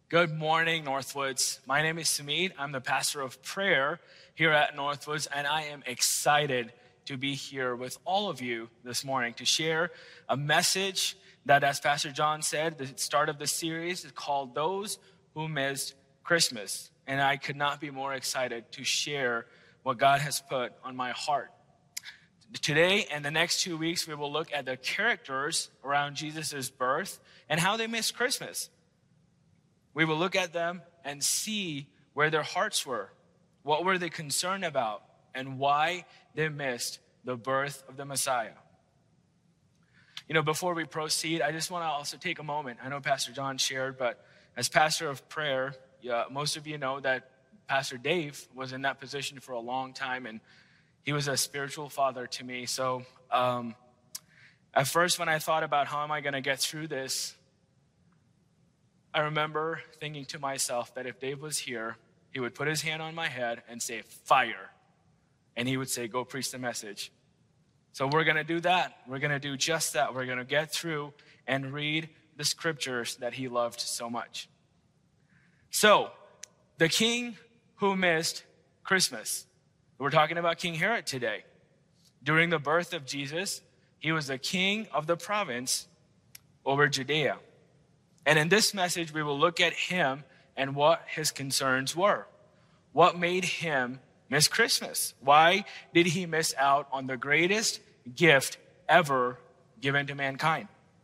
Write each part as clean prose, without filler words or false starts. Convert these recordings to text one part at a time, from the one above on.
Good morning, Northwoods. My name is Samid. I'm the pastor of prayer here at Northwoods, and I am excited to be here with all of you this morning to share a message that, as Pastor John said, the start of the series is called Those Who Missed Christmas. And I could not be more excited to share what God has put on my heart. Today and the next 2 weeks, we will look at the characters around Jesus' birth and how they missed Christmas. We will look at them and see where their hearts were, what were they concerned about, and why they missed the birth of the Messiah. Before we proceed, I just want to also take a moment. I know Pastor John shared, but as pastor of prayer, most of you know that Pastor Dave was in that position for a long time, and he was a spiritual father to me. So at first, when I thought about how am I going to get through this, I remember thinking to myself that if Dave was here, he would put his hand on my head and say, fire. And he would say, go preach the message. So we're going to do that. We're going to do just that. We're going to get through and read the scriptures that he loved so much. So, the king who missed Christmas. We're talking about King Herod today. During the birth of Jesus, he was the king of the province over Judea. And in this message, we will look at him and what his concerns were. What made him miss Christmas? Why did he miss out on the greatest gift ever given to mankind?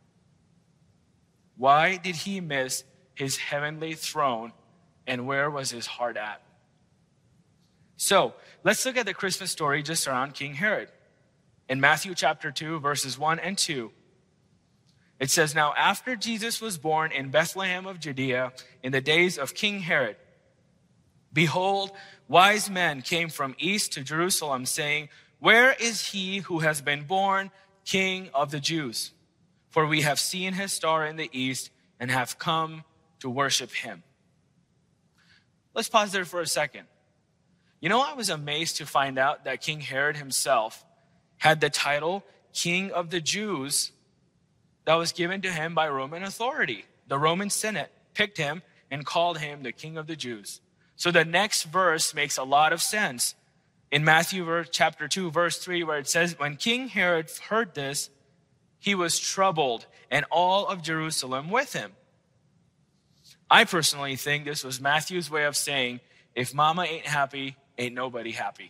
Why did he miss his heavenly throne, and where was his heart at? So, let's look at the Christmas story just around King Herod. In Matthew chapter 2, verses 1 and 2, it says, Now after Jesus was born in Bethlehem of Judea in the days of King Herod, behold, wise men came from east to Jerusalem, saying, Where is he who has been born King of the Jews? For we have seen his star in the east and have come to worship him. Let's pause there for a second. I was amazed to find out that King Herod himself had the title King of the Jews that was given to him by Roman authority. The Roman Senate picked him and called him the King of the Jews. So the next verse makes a lot of sense. In Matthew chapter 2, verse 3, where it says, When King Herod heard this, he was troubled, and all of Jerusalem with him. I personally think this was Matthew's way of saying, if mama ain't happy, ain't nobody happy.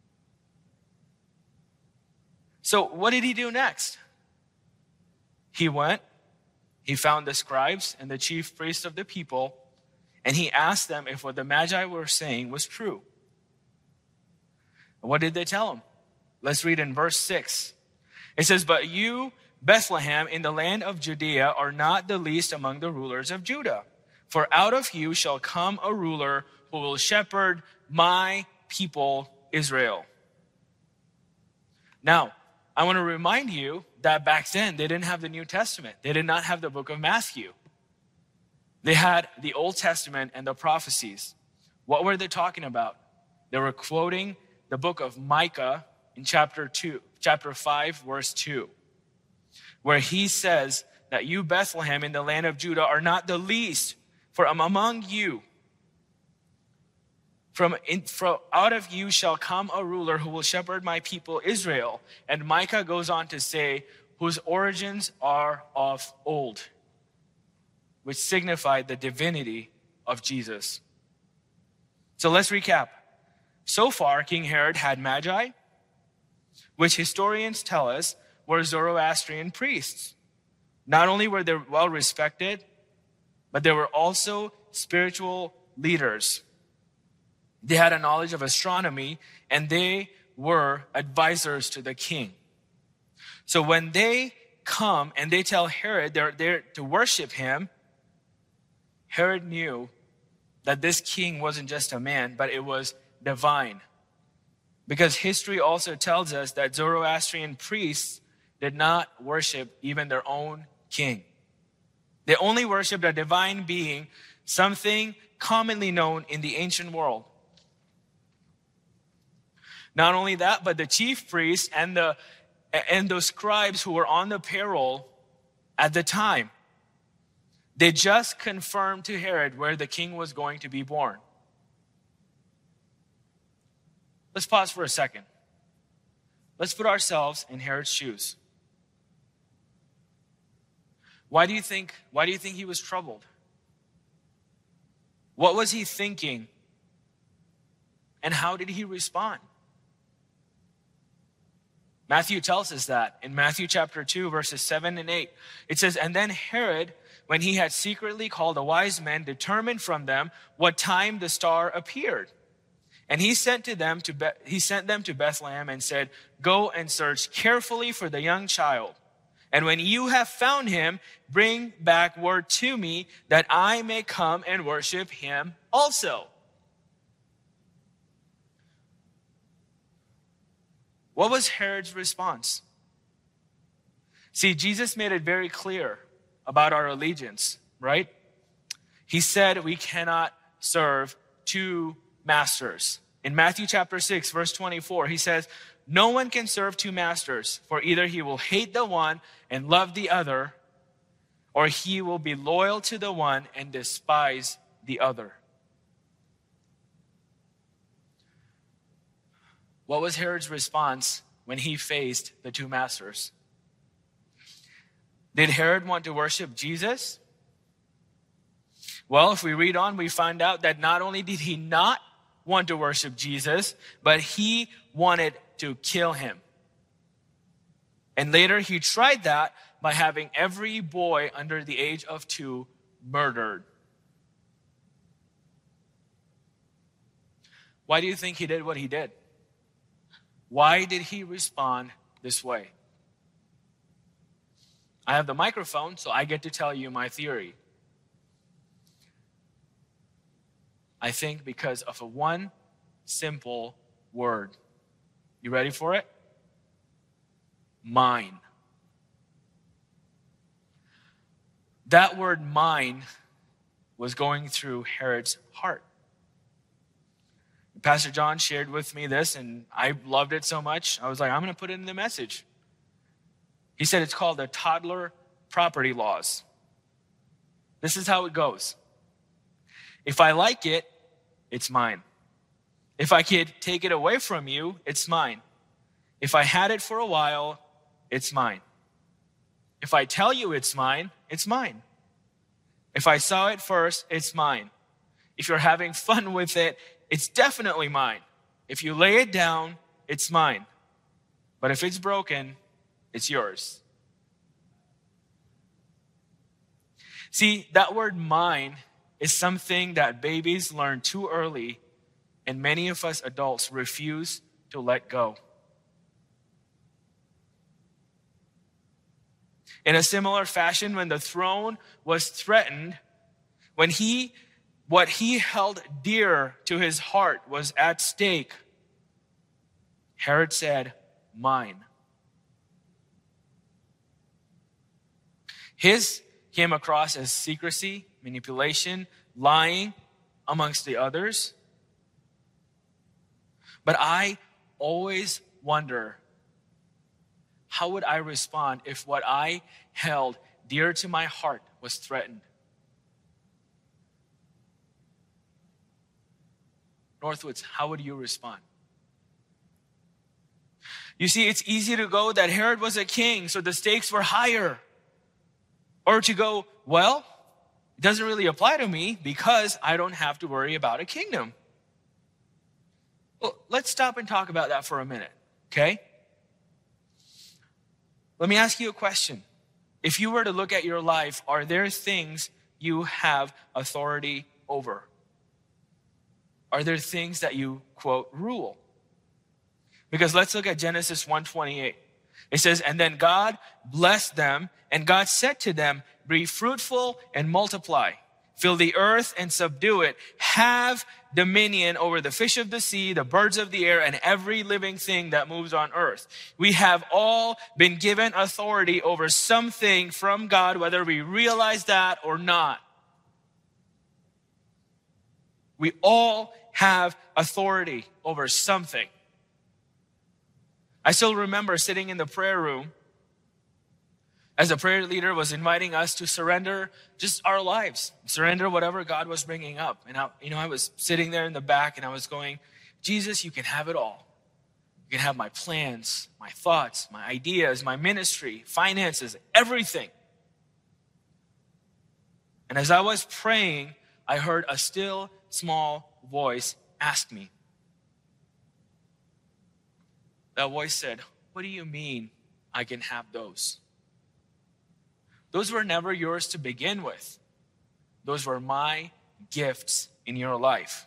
So what did he do next? He went, he found the scribes and the chief priests of the people, and he asked them if what the Magi were saying was true. And what did they tell him? Let's read in verse 6. It says, But you, Bethlehem, in the land of Judea, are not the least among the rulers of Judah. For out of you shall come a ruler who will shepherd my people Israel. Now, I want to remind you that back then they didn't have the New Testament. They did not have the book of Matthew. They had the Old Testament and the prophecies. What were they talking about? They were quoting the book of Micah in chapter 5, verse 2, where he says that you, Bethlehem, in the land of Judah, are not the least, for among you, From out of you shall come a ruler who will shepherd my people Israel. And Micah goes on to say, whose origins are of old, which signified the divinity of Jesus. So let's recap. So far, King Herod had Magi, which historians tell us were Zoroastrian priests. Not only were they well respected, but they were also spiritual leaders. They had a knowledge of astronomy, and they were advisors to the king. So when they come and they tell Herod they're there to worship him, Herod knew that this king wasn't just a man, but it was divine. Because history also tells us that Zoroastrian priests did not worship even their own king. They only worshiped a divine being, something commonly known in the ancient world. Not only that, but the chief priests and those scribes who were on the payroll at the time, They just confirmed to Herod where the king was going to be born. Let's pause for a second. Let's put ourselves in Herod's shoes. Why do you think he was troubled? What was he thinking? And how did he respond? Matthew tells us that in Matthew chapter 2, verses 7 and 8. It says, "And then Herod, when he had secretly called the wise men, determined from them what time the star appeared. And he sent them to Bethlehem and said, 'Go and search carefully for the young child. And when you have found him, bring back word to me that I may come and worship him also.'" What was Herod's response? See, Jesus made it very clear about our allegiance, right? He said we cannot serve two masters. In Matthew chapter 6, verse 24, he says, "No one can serve two masters, for either he will hate the one and love the other, or he will be loyal to the one and despise the other." What was Herod's response when he faced the two masters? Did Herod want to worship Jesus? Well, if we read on, we find out that not only did he not want to worship Jesus, but he wanted to kill him. And later he tried that by having every boy under the age of 2 murdered. Why do you think he did what he did? Why did he respond this way? I have the microphone, so I get to tell you my theory. I think because of one simple word. You ready for it? Mine. That word mine was going through Herod's heart. Pastor John shared with me this, and I loved it so much. I was like, I'm going to put it in the message. He said it's called the toddler property laws. This is how it goes. If I like it, it's mine. If I could take it away from you, it's mine. If I had it for a while, it's mine. If I tell you it's mine, it's mine. If I saw it first, it's mine. If you're having fun with it, it's definitely mine. If you lay it down, it's mine. But if it's broken, it's yours. See, that word mine is something that babies learn too early, and many of us adults refuse to let go. In a similar fashion, when the throne was threatened, what he held dear to his heart was at stake, Herod said, "Mine." His came across as secrecy, manipulation, lying, amongst the others. But I always wonder, how would I respond if what I held dear to my heart was threatened? Northwoods, how would you respond? You see, it's easy to go that Herod was a king, so the stakes were higher. Or to go, well, it doesn't really apply to me because I don't have to worry about a kingdom. Well, let's stop and talk about that for a minute, okay? Let me ask you a question. If you were to look at your life, are there things you have authority over? Are there things that you, quote, rule? Because let's look at Genesis 1:28. It says, "And then God blessed them, and God said to them, 'Be fruitful and multiply. Fill the earth and subdue it. Have dominion over the fish of the sea, the birds of the air, and every living thing that moves on earth.'" We have all been given authority over something from God, whether we realize that or not. We all have authority over something. I still remember sitting in the prayer room as a prayer leader, was inviting us to surrender just our lives, surrender whatever God was bringing up. And I was sitting there in the back and I was going, Jesus, you can have it all. You can have my plans, my thoughts, my ideas, my ministry, finances, everything. And as I was praying, I heard a still small voice ask me. That voice said, what do you mean I can have those? Those were never yours to begin with. Those were my gifts in your life.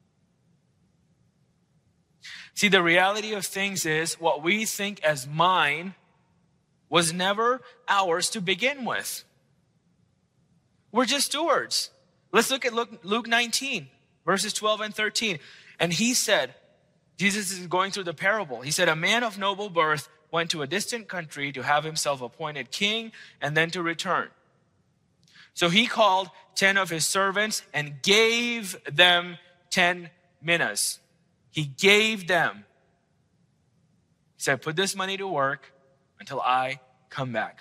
See, the reality of things is what we think as mine was never ours to begin with. We're just stewards. Let's look at Luke 19, verses 12 and 13. And he said, Jesus is going through the parable. He said, a man of noble birth went to a distant country to have himself appointed king and then to return. So he called 10 of his servants and gave them 10 minas. He gave them. He said, put this money to work until I come back.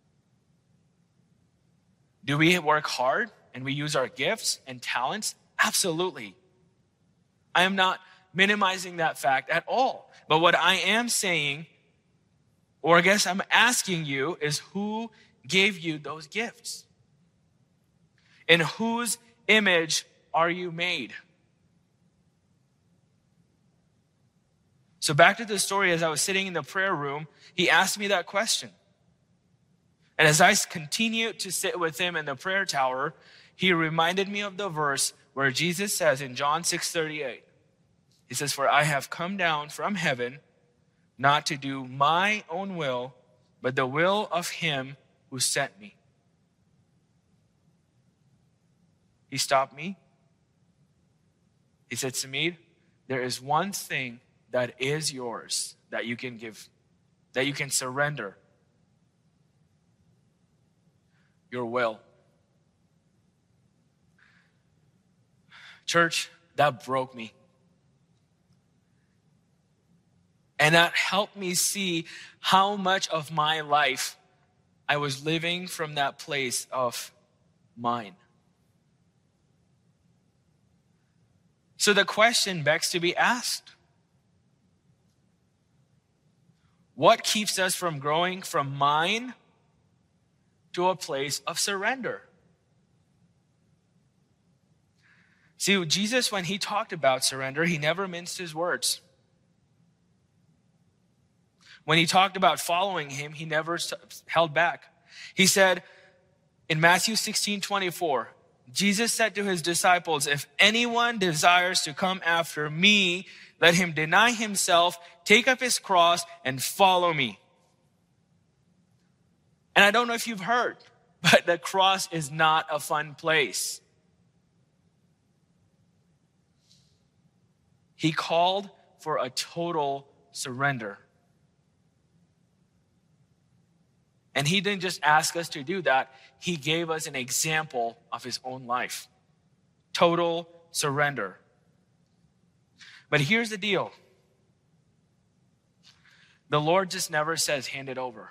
Do we work hard and we use our gifts and talents? Absolutely. I am not minimizing that fact at all. But what I am saying, or I guess I'm asking you, is who gave you those gifts? In whose image are you made? So back to the story, as I was sitting in the prayer room, he asked me that question. And as I continued to sit with him in the prayer tower, he reminded me of the verse where Jesus says in John 6:38, he says, for I have come down from heaven not to do my own will, but the will of him who sent me. He stopped me. He said, Samid, there is one thing that is yours that you can give, that you can surrender. Your will. Church, that broke me. And that helped me see how much of my life I was living from that place of mine. So the question begs to be asked. What keeps us from growing from mine to a place of surrender? See, Jesus, when he talked about surrender, he never minced his words. When he talked about following him, he never held back. He said in Matthew 16:24, Jesus said to his disciples, if anyone desires to come after me, let him deny himself, take up his cross, and follow me. And I don't know if you've heard, but the cross is not a fun place. He called for a total surrender. And he didn't just ask us to do that. He gave us an example of his own life. Total surrender. But here's the deal. The Lord just never says, hand it over.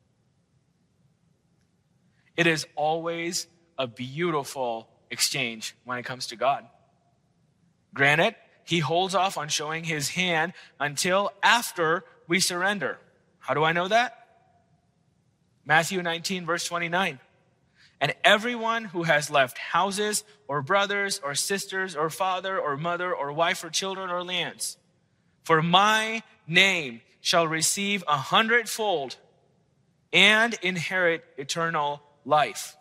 It is always a beautiful exchange when it comes to God. Granted, he holds off on showing his hand until after we surrender. How do I know that? Matthew 19, verse 29. And everyone who has left houses or brothers or sisters or father or mother or wife or children or lands, for my name shall receive 100-fold and inherit eternal life.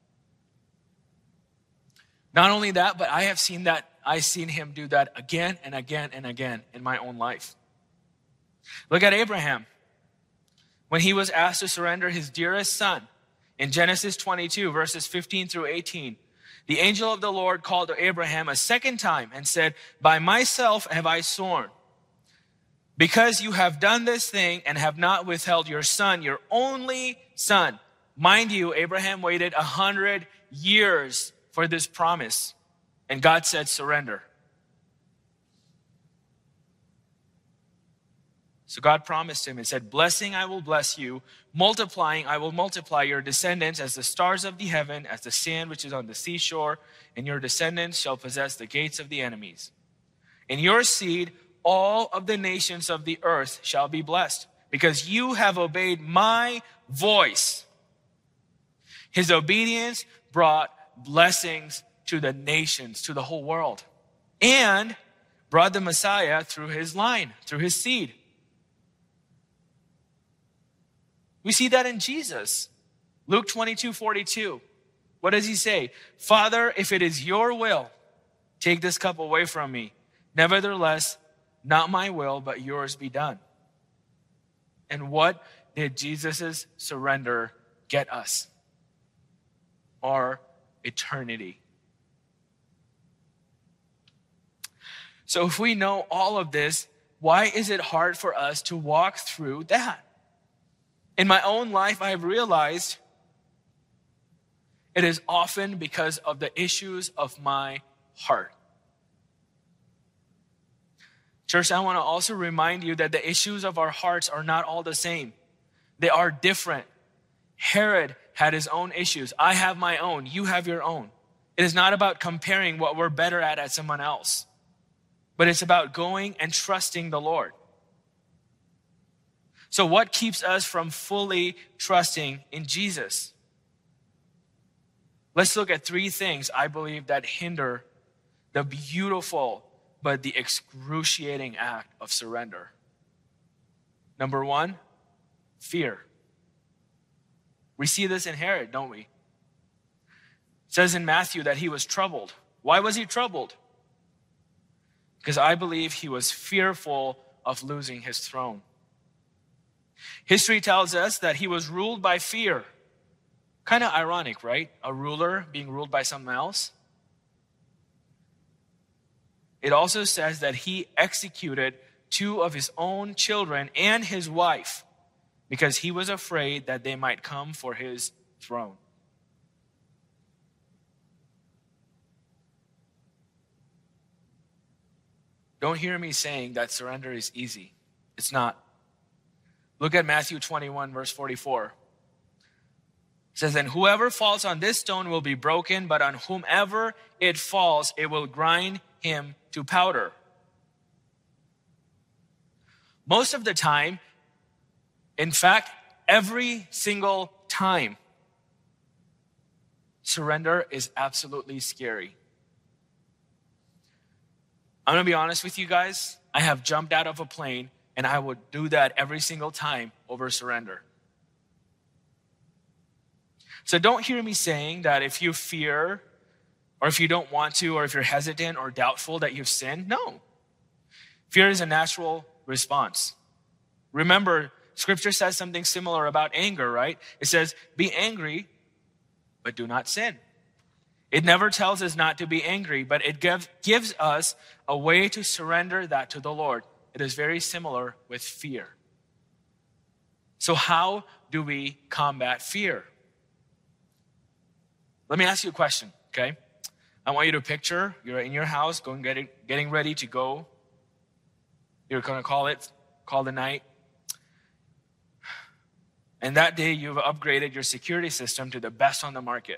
Not only that, but I've seen him do that again and again and again in my own life. Look at Abraham. When he was asked to surrender his dearest son, in Genesis 22, verses 15 through 18, the angel of the Lord called to Abraham a second time and said, by myself have I sworn, because you have done this thing and have not withheld your son, your only son. Mind you, Abraham waited 100 years for this promise, and God said, surrender. So God promised him and said, blessing, I will bless you. Multiplying, I will multiply your descendants as the stars of the heaven, as the sand which is on the seashore. And your descendants shall possess the gates of the enemies. In your seed, all of the nations of the earth shall be blessed, because you have obeyed my voice. His obedience brought blessings to the nations, to the whole world, and brought the Messiah through his line, through his seed. We see that in Jesus. Luke 22:42. What does he say? Father, if it is your will, take this cup away from me. Nevertheless, not my will, but yours be done. And what did Jesus' surrender get us? Our eternity. So if we know all of this, why is it hard for us to walk through that? In my own life, I have realized it is often because of the issues of my heart. Church, I want to also remind you that the issues of our hearts are not all the same. They are different. Herod had his own issues. I have my own. You have your own. It is not about comparing what we're better at someone else, but it's about going and trusting the Lord. So what keeps us from fully trusting in Jesus? Let's look at three things I believe that hinder the beautiful but the excruciating act of surrender. Number one, fear. We see this in Herod, don't we? It says in Matthew that he was troubled. Why was he troubled? Because I believe he was fearful of losing his throne. History tells us that he was ruled by fear. Kind of ironic, right? A ruler being ruled by someone else. It also says that he executed 2 of his own children and his wife because he was afraid that they might come for his throne. Don't hear me saying that surrender is easy. It's not. Look at Matthew 21, verse 44. It says, and whoever falls on this stone will be broken, but on whomever it falls, it will grind him to powder. Most of the time, in fact, every single time, surrender is absolutely scary. I'm going to be honest with you guys. I have jumped out of a plane, and I would do that every single time over surrender. So don't hear me saying that if you fear, or if you don't want to, or if you're hesitant or doubtful that you've sinned. No. Fear is a natural response. Remember, Scripture says something similar about anger, right? It says, be angry, but do not sin. It never tells us not to be angry, but it gives us a way to surrender that to the Lord. It is very similar with fear. So how do we combat fear? Let me ask you a question, okay? I want you to picture you're in your house, getting ready to go. You're going to call the night. And that day you've upgraded your security system to the best on the market.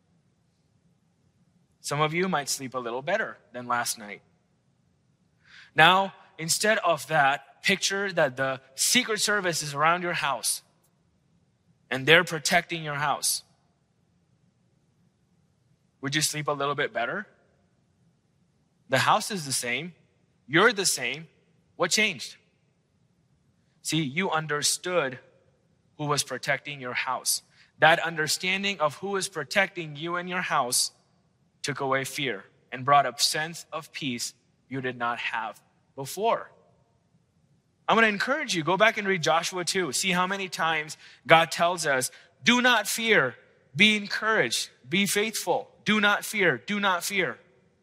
Some of you might sleep a little better than last night. Now, instead of that, picture that the Secret Service is around your house and they're protecting your house. Would you sleep a little bit better? The house is the same. You're the same. What changed? See, you understood who was protecting your house. That understanding of who is protecting you and your house took away fear and brought a sense of peace you did not have before. I'm going to encourage you, go back and read Joshua 2. See how many times God tells us, do not fear, be encouraged, be faithful. Do not fear, do not fear.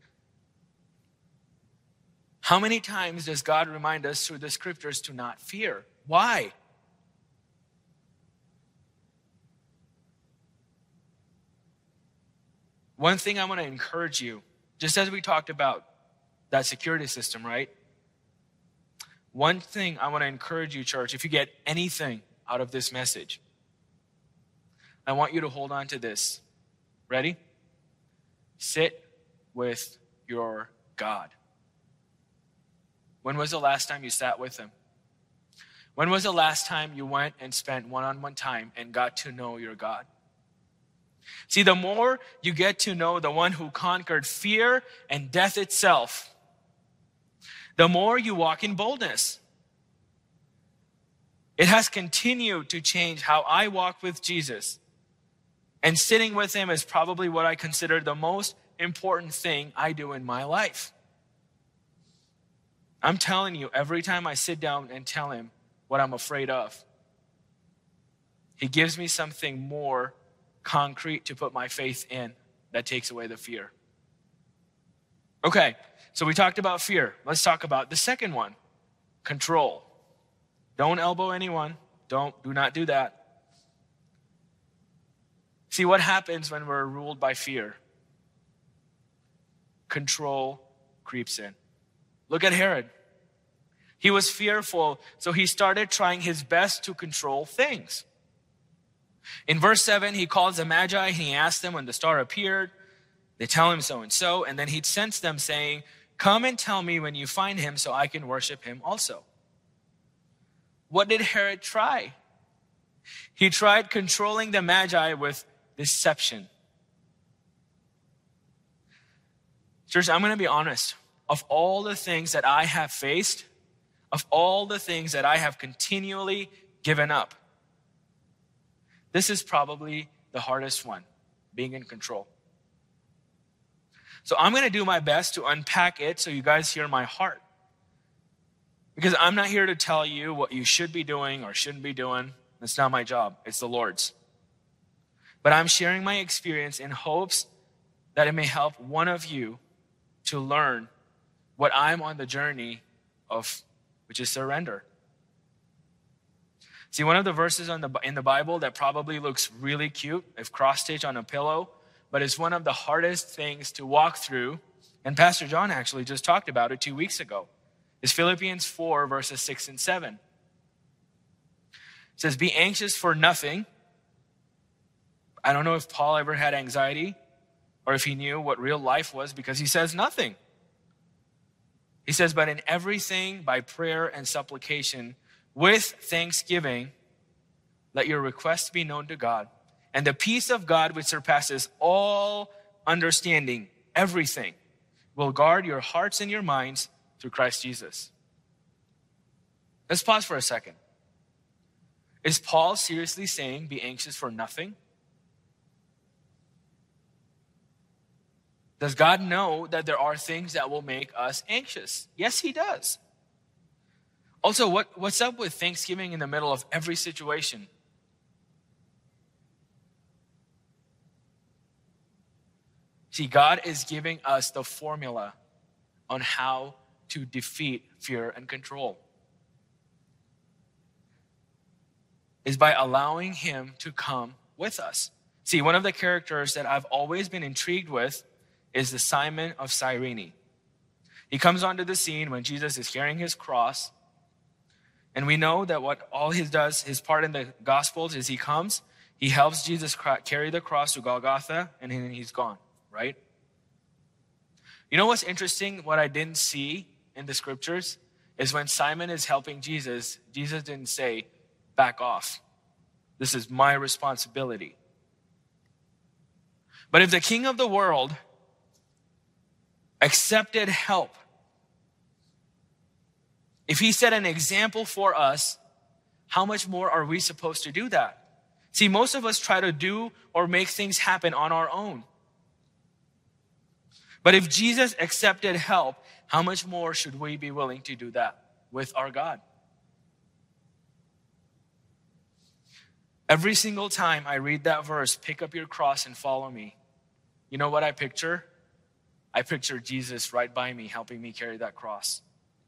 How many times does God remind us through the Scriptures to not fear? Why? One thing I want to encourage you, just as we talked about that security system, right? one thing I want to encourage you, church, if you get anything out of this message, I want you to hold on to this. Ready? Sit with your God. When was the last time you sat with him? When was the last time you went and spent one-on-one time and got to know your God? See, the more you get to know the one who conquered fear and death itself, the more you walk in boldness. It has continued to change how I walk with Jesus. And sitting with him is probably what I consider the most important thing I do in my life. I'm telling you, every time I sit down and tell him what I'm afraid of, he gives me something more concrete to put my faith in that takes away the fear. Okay, so we talked about fear. Let's talk about the second one, control. Don't elbow anyone. Do not do that. See what happens when we're ruled by fear. Control creeps in. Look at Herod. He was fearful, so he started trying his best to control things. In verse 7, he calls the Magi and he asks them when the star appeared. They tell him so, and then he sends them saying, "Come and tell me when you find him so I can worship him also." What did Herod try? He tried controlling the Magi with deception. Church, I'm going to be honest. Of all the things that I have faced, of all the things that I have continually given up, this is probably the hardest one, being in control. So I'm going to do my best to unpack it so you guys hear my heart. Because I'm not here to tell you what you should be doing or shouldn't be doing. It's not my job. It's the Lord's. But I'm sharing my experience in hopes that it may help one of you to learn what I'm on the journey of, which is surrender. See, one of the verses in the Bible that probably looks really cute, if cross-stitched on a pillow, but it's one of the hardest things to walk through, and Pastor John actually just talked about it 2 weeks ago, is Philippians 4, verses 6 and 7. It says, "Be anxious for nothing." I don't know if Paul ever had anxiety or if he knew what real life was, because he says nothing. He says, "But in everything, by prayer and supplication, with thanksgiving, let your requests be known to God. And the peace of God, which surpasses all understanding, everything, will guard your hearts and your minds through Christ Jesus." Let's pause for a second. Is Paul seriously saying be anxious for nothing? Does God know that there are things that will make us anxious? Yes, he does. Also, what's up with thanksgiving in the middle of every situation? See, God is giving us the formula on how to defeat fear and control. Is by allowing him to come with us. See, one of the characters that I've always been intrigued with is the Simon of Cyrene. He comes onto the scene when Jesus is carrying his cross. And we know that what all he does, his part in the Gospels, is he comes, he helps Jesus carry the cross to Golgotha, and then he's gone, right? You know what's interesting? What I didn't see in the scriptures is when Simon is helping Jesus, Jesus didn't say, "Back off. This is my responsibility." But if the king of the world accepted help, if he set an example for us, how much more are we supposed to do that? See, most of us try to do or make things happen on our own. But if Jesus accepted help, how much more should we be willing to do that with our God? Every single time I read that verse, "Pick up your cross and follow me," you know what I picture? I picture Jesus right by me, helping me carry that cross.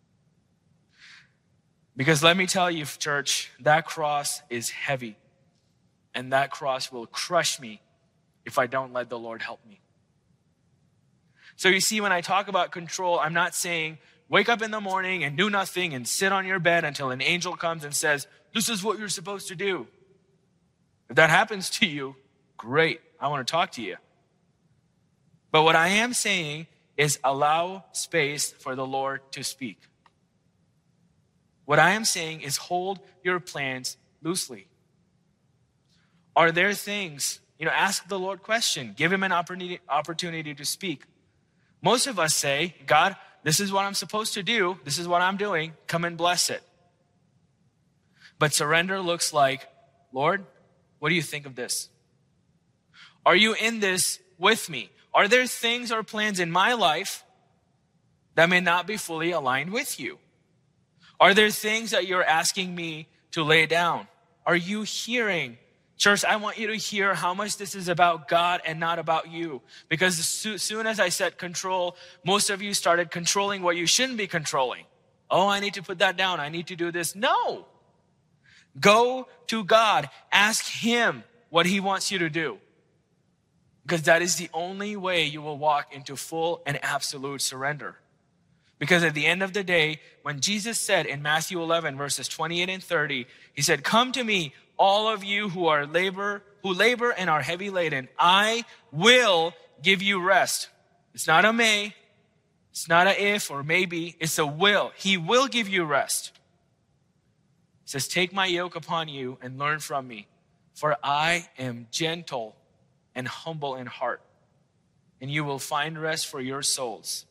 Because let me tell you, church, that cross is heavy. And that cross will crush me if I don't let the Lord help me. So you see, when I talk about control, I'm not saying wake up in the morning and do nothing and sit on your bed until an angel comes and says, this is what you're supposed to do. If that happens to you, great. I want to talk to you. But what I am saying is allow space for the Lord to speak. What I am saying is hold your plans loosely. Are there things, ask the Lord question. Give him an opportunity to speak. Most of us say, God, this is what I'm supposed to do. This is what I'm doing. Come and bless it. But surrender looks like, Lord, what do you think of this? Are you in this with me? Are there things or plans in my life that may not be fully aligned with you? Are there things that you're asking me to lay down? Are you hearing? Church, I want you to hear how much this is about God and not about you. Because as soon as I said control, most of you started controlling what you shouldn't be controlling. Oh, I need to put that down. I need to do this. No. Go to God. Ask him what he wants you to do. Because that is the only way you will walk into full and absolute surrender. Because at the end of the day, when Jesus said in Matthew 11, verses 28 and 30, he said, come to me, all of you who labor and are heavy laden. I will give you rest. It's not a may. It's not a if or maybe. It's a will. He will give you rest. He says, take my yoke upon you and learn from me. For I am gentle and humble in heart, and you will find rest for your souls.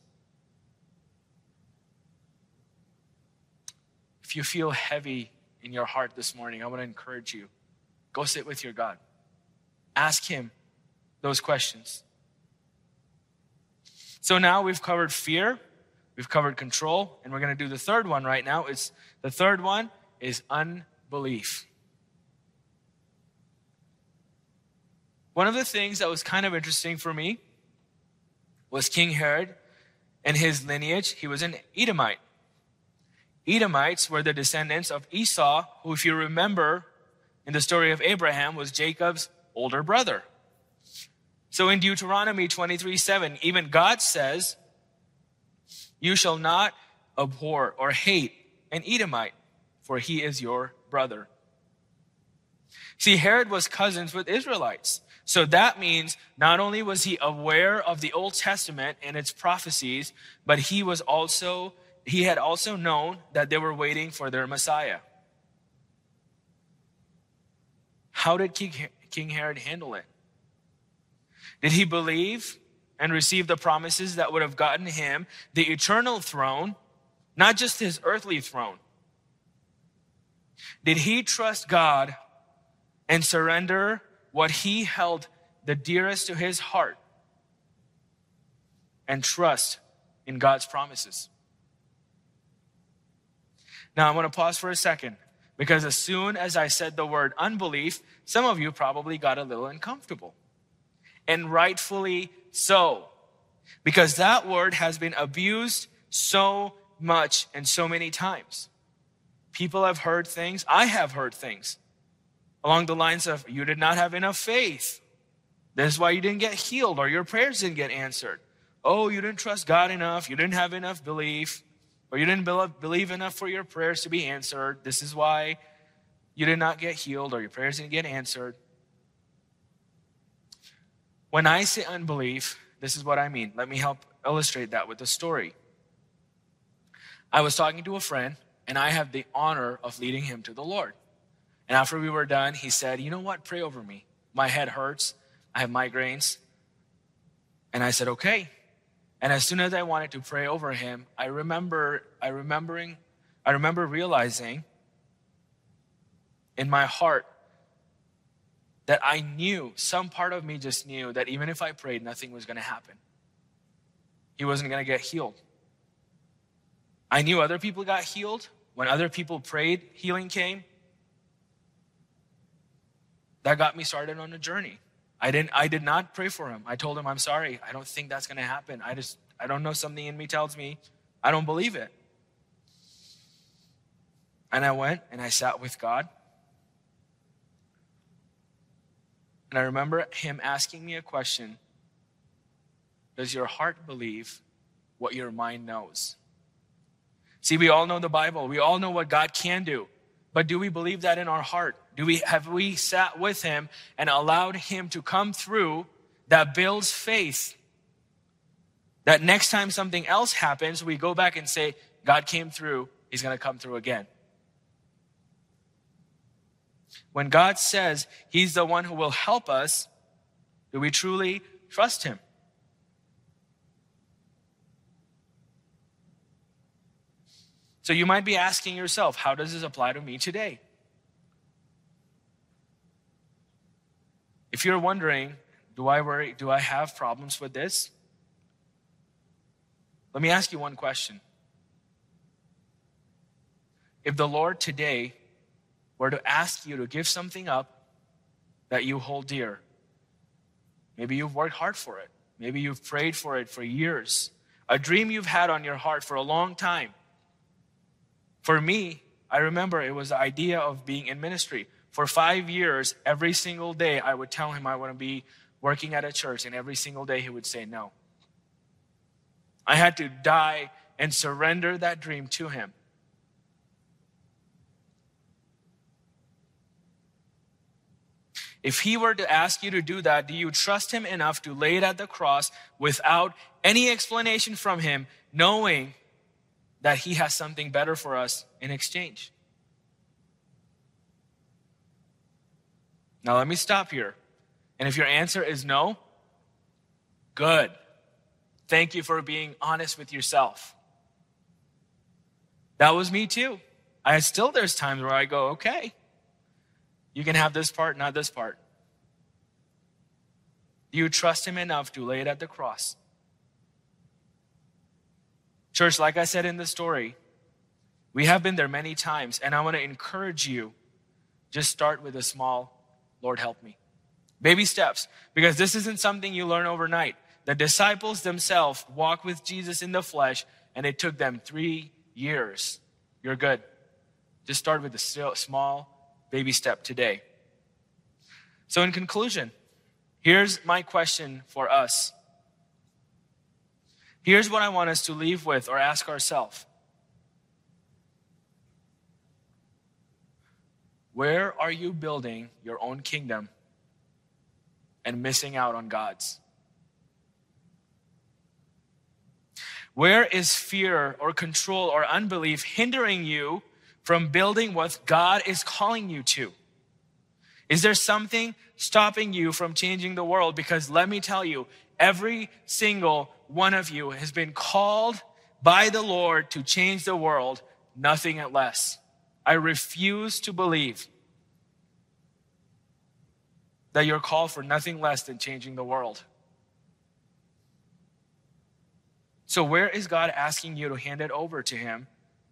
If you feel heavy in your heart this morning, I want to encourage you. Go sit with your God. Ask him those questions. So now we've covered fear, we've covered control, and we're going to do the third one right now. The third one is unbelief. One of the things that was kind of interesting for me was King Herod and his lineage. He was an Edomite. Edomites were the descendants of Esau, who, if you remember in the story of Abraham, was Jacob's older brother. So in Deuteronomy 23:7, even God says, you shall not abhor or hate an Edomite, for he is your brother. See, Herod was cousins with Israelites. So that means not only was he aware of the Old Testament and its prophecies, but he had also known that they were waiting for their Messiah. How did King Herod handle it? Did he believe and receive the promises that would have gotten him the eternal throne, not just his earthly throne? Did he trust God and surrender what he held the dearest to his heart and trust in God's promises? Now, I want to pause for a second, because as soon as I said the word unbelief, some of you probably got a little uncomfortable. And rightfully so, because that word has been abused so much and so many times. People have heard things, I have heard things, along the lines of, you did not have enough faith. This is why you didn't get healed, or your prayers didn't get answered. Oh, you didn't trust God enough. You didn't have enough belief, or you didn't believe enough for your prayers to be answered. This is why you did not get healed, or your prayers didn't get answered. When I say unbelief, this is what I mean. Let me help illustrate that with a story. I was talking to a friend, and I have the honor of leading him to the Lord. And after we were done, he said, you know what? Pray over me. My head hurts. I have migraines. And I said, okay. And as soon as I wanted to pray over him, I remember realizing in my heart that I knew, some part of me just knew that even if I prayed, nothing was going to happen. He wasn't going to get healed. I knew other people got healed. When other people prayed, healing came. That got me started on a journey. I did not pray for him. I told him, I'm sorry. I don't think that's going to happen. I don't know, something in me tells me I don't believe it. And I went and I sat with God. And I remember him asking me a question. Does your heart believe what your mind knows? See, we all know the Bible. We all know what God can do. But do we believe that in our heart? Have we sat with him and allowed him to come through that builds faith? That next time something else happens, we go back and say, God came through, he's going to come through again. When God says he's the one who will help us, do we truly trust him? So you might be asking yourself, how does this apply to me today? If you're wondering, do I have problems with this? Let me ask you one question. If the Lord today were to ask you to give something up that you hold dear, maybe you've worked hard for it, maybe you've prayed for it for years, a dream you've had on your heart for a long time. For me, I remember it was the idea of being in ministry. For 5 years, every single day, I would tell him I want to be working at a church, and every single day he would say no. I had to die and surrender that dream to him. If he were to ask you to do that, do you trust him enough to lay it at the cross without any explanation from him, knowing that he has something better for us in exchange? Now let me stop here. And if your answer is no, good. Thank you for being honest with yourself. That was me too. There's times where I go, okay, you can have this part, not this part. Do you trust him enough to lay it at the cross? Church, like I said in the story, we have been there many times, and I want to encourage you, just start with a small, Lord help me. Baby steps, because this isn't something you learn overnight. The disciples themselves walked with Jesus in the flesh, and it took them 3 years. You're good. Just start with a small baby step today. So in conclusion, here's my question for us. Here's what I want us to leave with or ask ourselves. Where are you building your own kingdom and missing out on God's? Where is fear or control or unbelief hindering you from building what God is calling you to? Is there something stopping you from changing the world? Because let me tell you, every single one of you has been called by the Lord to change the world, nothing less. I refuse to believe that you're called for nothing less than changing the world. So where is God asking you to hand it over to him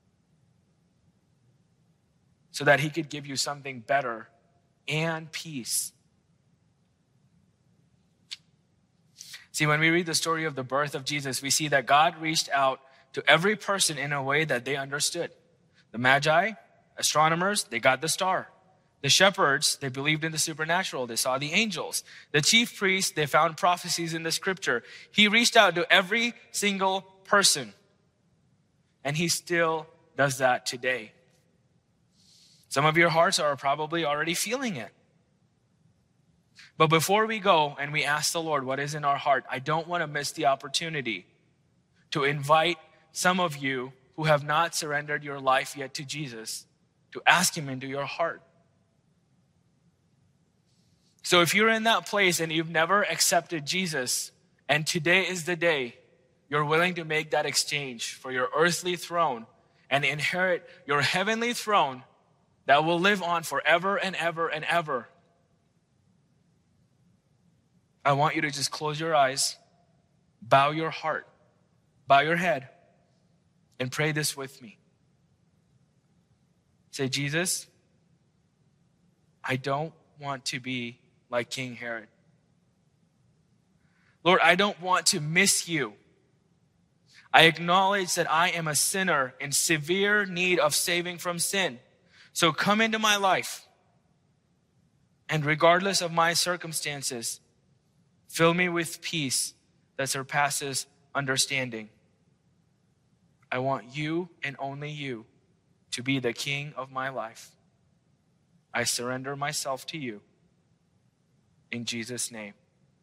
so that he could give you something better and peace? See, when we read the story of the birth of Jesus, we see that God reached out to every person in a way that they understood. The Magi, astronomers, they got the star. The shepherds, they believed in the supernatural. They saw the angels. The chief priests, they found prophecies in the scripture. He reached out to every single person. And he still does that today. Some of your hearts are probably already feeling it. But before we go and we ask the Lord what is in our heart, I don't want to miss the opportunity to invite some of you who have not surrendered your life yet to Jesus to ask him into your heart. So if you're in that place and you've never accepted Jesus, and today is the day you're willing to make that exchange for your earthly throne and inherit your heavenly throne that will live on forever and ever and ever, I want you to just close your eyes, bow your heart, bow your head, and pray this with me. Say, Jesus, I don't want to be like King Herod. Lord, I don't want to miss you. I acknowledge that I am a sinner in severe need of saving from sin. So come into my life, and regardless of my circumstances, fill me with peace that surpasses understanding. I want you and only you to be the king of my life. I surrender myself to you. In Jesus' name.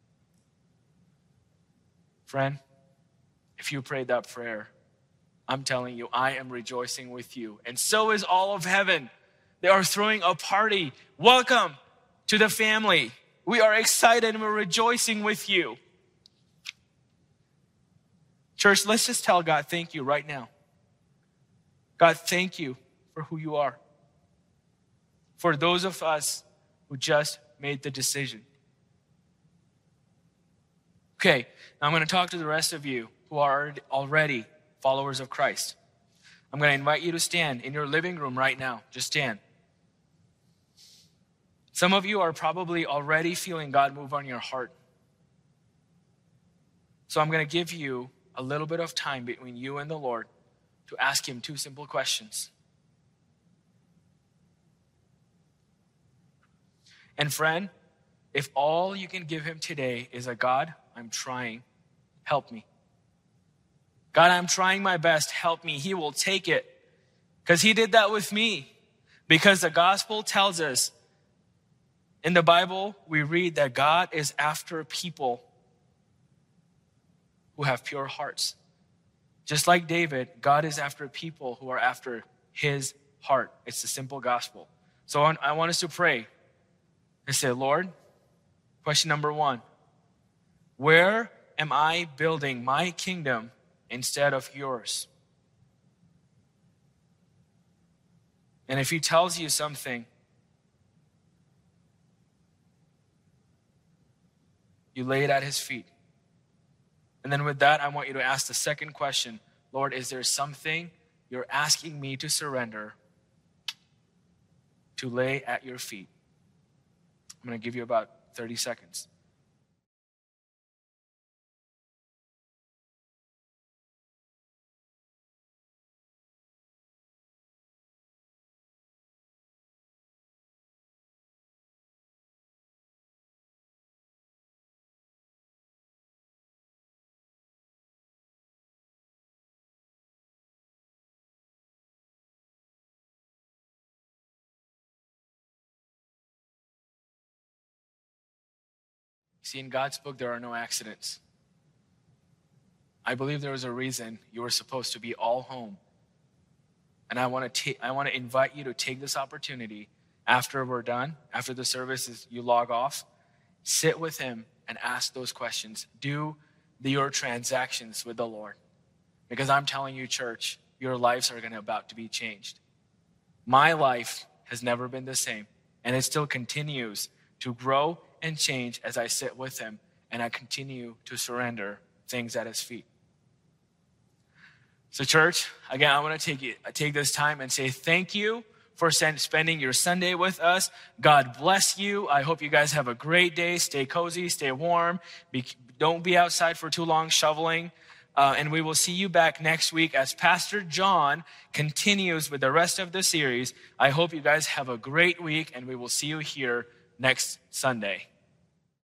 Friend, if you prayed that prayer, I'm telling you, I am rejoicing with you. And so is all of heaven. They are throwing a party. Welcome to the family. We are excited and we're rejoicing with you. Church, let's just tell God thank you right now. God, thank you for who you are. For those of us who just made the decision. Okay, now I'm going to talk to the rest of you who are already followers of Christ. I'm going to invite you to stand in your living room right now. Just stand. Some of you are probably already feeling God move on your heart. So I'm going to give you a little bit of time between you and the Lord to ask him 2 simple questions. And friend, if all you can give him today is a God, I'm trying, help me. God, I'm trying my best, help me. He will take it because he did that with me. Because the gospel tells us in the Bible, we read that God is after people who have pure hearts. Just like David, God is after people who are after his heart. It's the simple gospel. So I want us to pray and say, Lord, question number 1, where am I building my kingdom instead of yours? And if he tells you something, you lay it at his feet. And then with that, I want you to ask the second question. Lord, is there something you're asking me to surrender, to lay at your feet? I'm going to give you about 30 seconds. See, in God's book, there are no accidents. I believe there was a reason you were supposed to be all home. And I want to invite you to take this opportunity after we're done, after the service you log off, sit with him and ask those questions. Do your transactions with the Lord. Because I'm telling you, church, your lives are about to be changed. My life has never been the same, and it still continues to grow and change as I sit with him and I continue to surrender things at his feet. So church, again, I want to take this time and say thank you for spending your Sunday with us. God bless you. I hope you guys have a great day. Stay cozy, stay warm. Don't be outside for too long shoveling. And we will see you back next week as Pastor John continues with the rest of the series. I hope you guys have a great week, and we will see you here next Sunday.